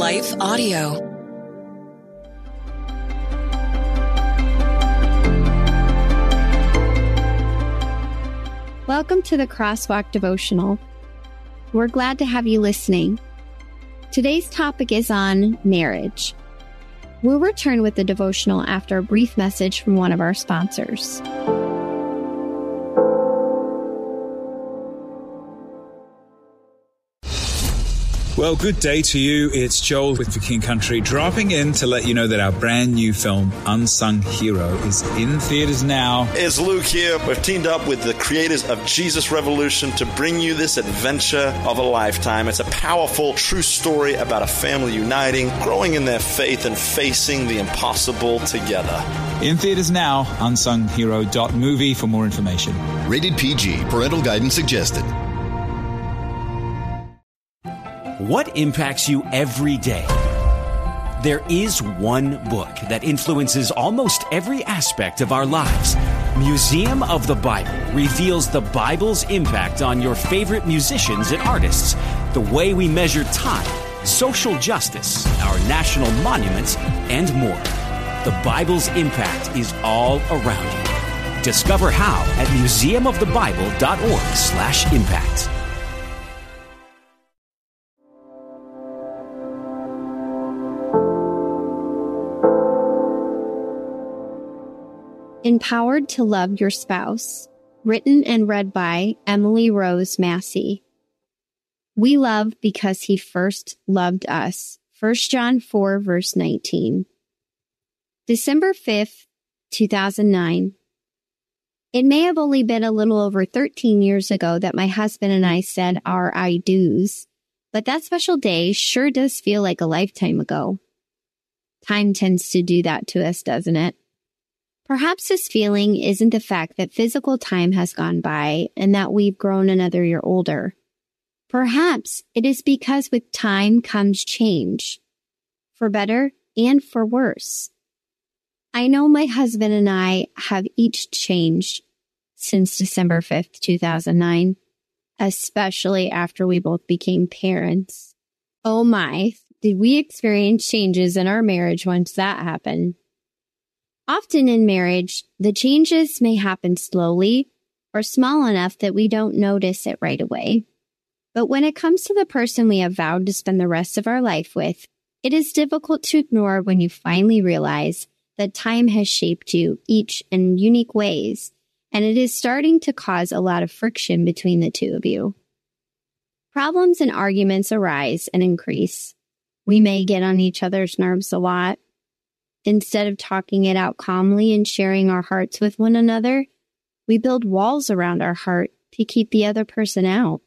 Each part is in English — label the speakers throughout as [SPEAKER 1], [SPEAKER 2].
[SPEAKER 1] Life Audio.
[SPEAKER 2] Welcome to the Crosswalk Devotional. We're glad to have you listening. Today's topic is on marriage. We'll return with the devotional after a brief message from one of our sponsors.
[SPEAKER 3] Well, good day to you. It's Joel with For King Country, dropping in to let you know that our brand new film, Unsung Hero, is in theaters now.
[SPEAKER 4] It's Luke here. We've teamed up with the creators of Jesus Revolution to bring you this adventure of a lifetime. It's a powerful, true story about a family uniting, growing in their faith, and facing the impossible together.
[SPEAKER 3] In theaters now, unsunghero.movie for more information.
[SPEAKER 5] Rated PG. Parental guidance suggested.
[SPEAKER 6] What impacts you every day? There is one book that influences almost every aspect of our lives. Museum of the Bible reveals the Bible's impact on your favorite musicians and artists, the way we measure time, social justice, our national monuments, and more. The Bible's impact is all around you. Discover how at museumofthebible.org/impact.
[SPEAKER 2] Empowered to Love Your Spouse, written and read by Emily Rose Massey. We love because he first loved us. 1 John 4, verse 19. December 5th, 2009. It may have only been a little over 13 years ago that my husband and I said our I do's, but that special day sure does feel like a lifetime ago. Time tends to do that to us, doesn't it? Perhaps this feeling isn't the fact that physical time has gone by and that we've grown another year older. Perhaps it is because with time comes change, for better and for worse. I know my husband and I have each changed since December 5th, 2009, especially after we both became parents. Oh my, did we experience changes in our marriage once that happened? Often in marriage, the changes may happen slowly or small enough that we don't notice it right away. But when it comes to the person we have vowed to spend the rest of our life with, it is difficult to ignore when you finally realize that time has shaped you each in unique ways, and it is starting to cause a lot of friction between the two of you. Problems and arguments arise and increase. We may get on each other's nerves a lot. Instead of talking it out calmly and sharing our hearts with one another, we build walls around our heart to keep the other person out.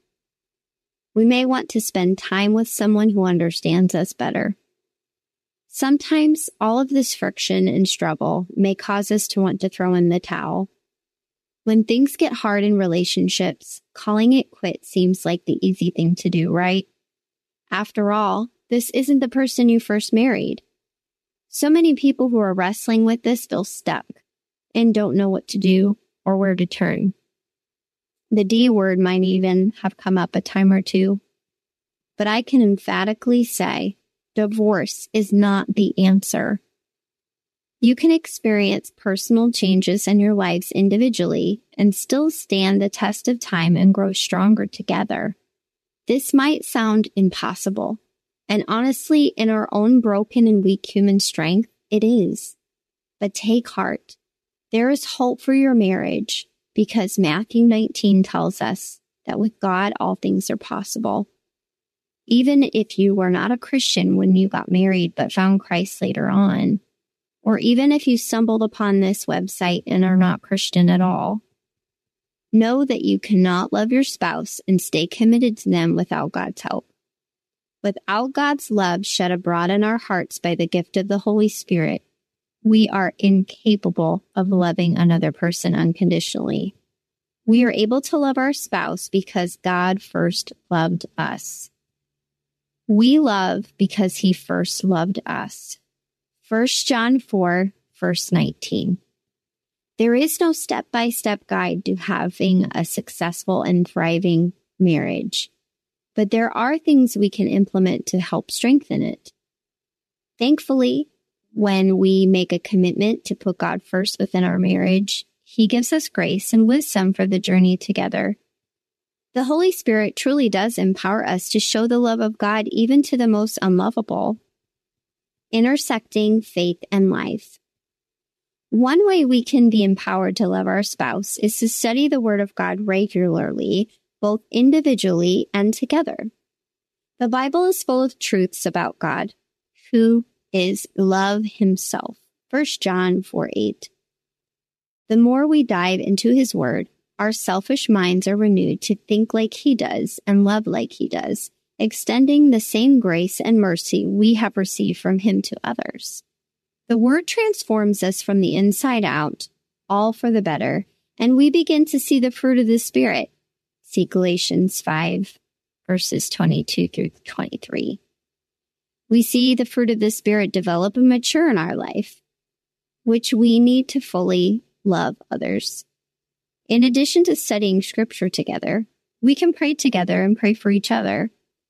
[SPEAKER 2] We may want to spend time with someone who understands us better. Sometimes all of this friction and struggle may cause us to want to throw in the towel. When things get hard in relationships, calling it quits seems like the easy thing to do, right? After all, this isn't the person you first married. So many people who are wrestling with this feel stuck and don't know what to do or where to turn. The D word might even have come up a time or two. But I can emphatically say, divorce is not the answer. You can experience personal changes in your lives individually and still stand the test of time and grow stronger together. This might sound impossible. And honestly, in our own broken and weak human strength, it is. But take heart. There is hope for your marriage because Matthew 19 tells us that with God, all things are possible. Even if you were not a Christian when you got married but found Christ later on, or even if you stumbled upon this website and are not Christian at all, know that you cannot love your spouse and stay committed to them without God's help. Without God's love shed abroad in our hearts by the gift of the Holy Spirit, we are incapable of loving another person unconditionally. We are able to love our spouse because God first loved us. We love because he first loved us. 1 John 4, verse 19. There is no step-by-step guide to having a successful and thriving marriage, but there are things we can implement to help strengthen it. Thankfully, when we make a commitment to put God first within our marriage, He gives us grace and wisdom for the journey together. The Holy Spirit truly does empower us to show the love of God even to the most unlovable, intersecting faith and life. One way we can be empowered to love our spouse is to study the Word of God regularly, both individually and together. The Bible is full of truths about God, who is love Himself. 1 John 4:8. The more we dive into His Word, our selfish minds are renewed to think like He does and love like He does, extending the same grace and mercy we have received from Him to others. The Word transforms us from the inside out, all for the better, and we begin to see the fruit of the Spirit. See Galatians 5, verses 22 through 23. We see the fruit of the Spirit develop and mature in our life, which we need to fully love others. In addition to studying Scripture together, we can pray together and pray for each other.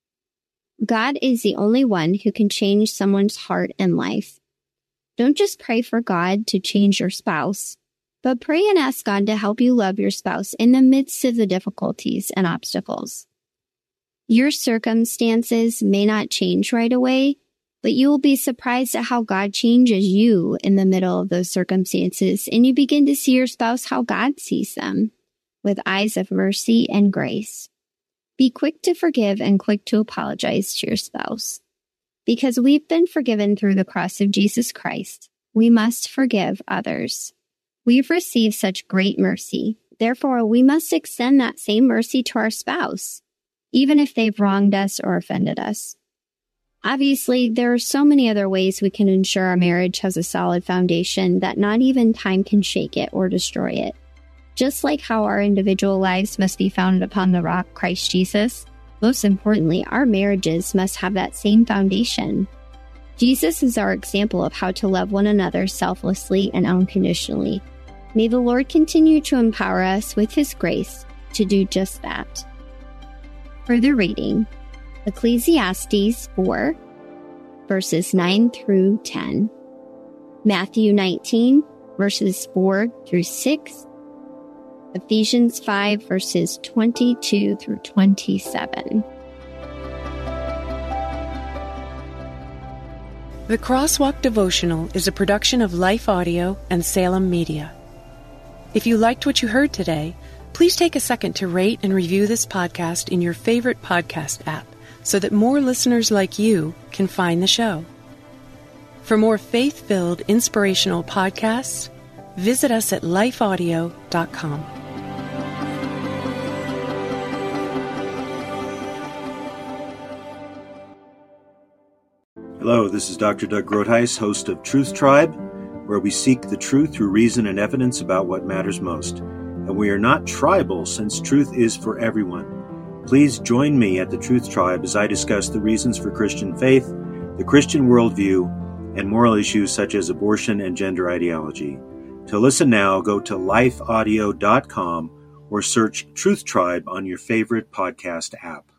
[SPEAKER 2] God is the only one who can change someone's heart and life. Don't just pray for God to change your spouse, but pray and ask God to help you love your spouse in the midst of the difficulties and obstacles. Your circumstances may not change right away, but you will be surprised at how God changes you in the middle of those circumstances, and you begin to see your spouse how God sees them, with eyes of mercy and grace. Be quick to forgive and quick to apologize to your spouse. Because we've been forgiven through the cross of Jesus Christ, we must forgive others. We've received such great mercy. Therefore, we must extend that same mercy to our spouse, even if they've wronged us or offended us. Obviously, there are so many other ways we can ensure our marriage has a solid foundation that not even time can shake it or destroy it. Just like how our individual lives must be founded upon the rock, Christ Jesus, most importantly, our marriages must have that same foundation. Jesus is our example of how to love one another selflessly and unconditionally. May the Lord continue to empower us with His grace to do just that. Further reading, Ecclesiastes 4, verses 9 through 10. Matthew 19, verses 4 through 6. Ephesians 5, verses 22 through 27.
[SPEAKER 1] The Crosswalk Devotional is a production of Life Audio and Salem Media. If you liked what you heard today, please take a second to rate and review this podcast in your favorite podcast app so that more listeners like you can find the show. For more faith-filled, inspirational podcasts, visit us at lifeaudio.com.
[SPEAKER 7] Hello, this is Dr. Doug Groothuis, host of Truth Tribe, where we seek the truth through reason and evidence about what matters most. And we are not tribal, since truth is for everyone. Please join me at the Truth Tribe as I discuss the reasons for Christian faith, the Christian worldview, and moral issues such as abortion and gender ideology. To listen now, go to lifeaudio.com or search Truth Tribe on your favorite podcast app.